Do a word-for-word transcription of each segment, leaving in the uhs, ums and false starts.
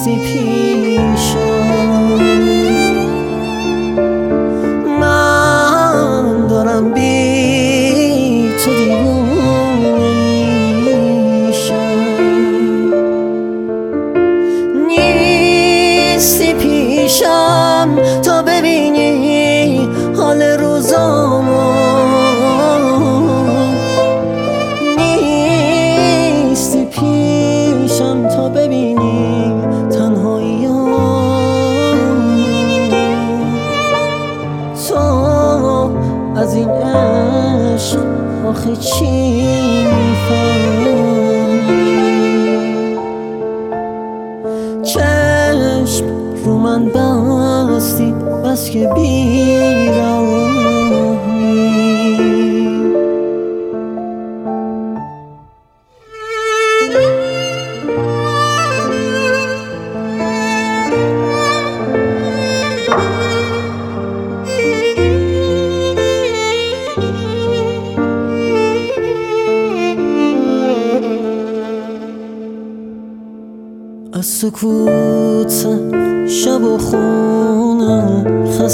نیستی پیشم، من دارم بی تو دیوونه میشم. نیستی پیشم تا ببینی حال روزامو، نیستی پیشم تا ببینی تنهاییام. تو از این عشق آخه چی میفهمی؟ چشم رو من بستی بس که بیراهی. از سکوت شب و خونه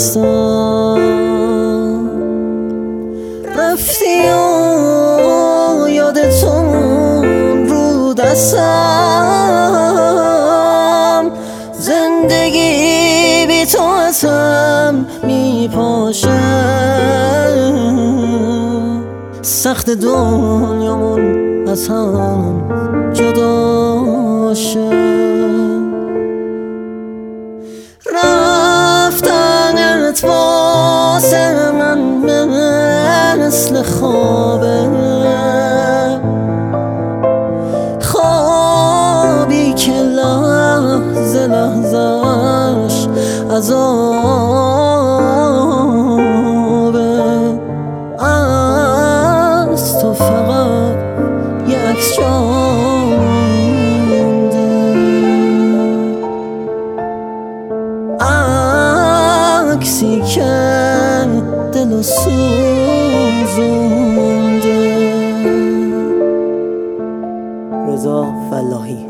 خستم، رفتی و یادتون رو دستم. زندگی بی تو ازم میپاشه، سخت دنیامون از هم جدا شه. رفتنت واسه من مثل خوابه، خوابی که لحظه لحظه‌اش عذابه. از تو فقط یه عکس جامونده، عکسی که دلو سوزونده. رضا فلاحی.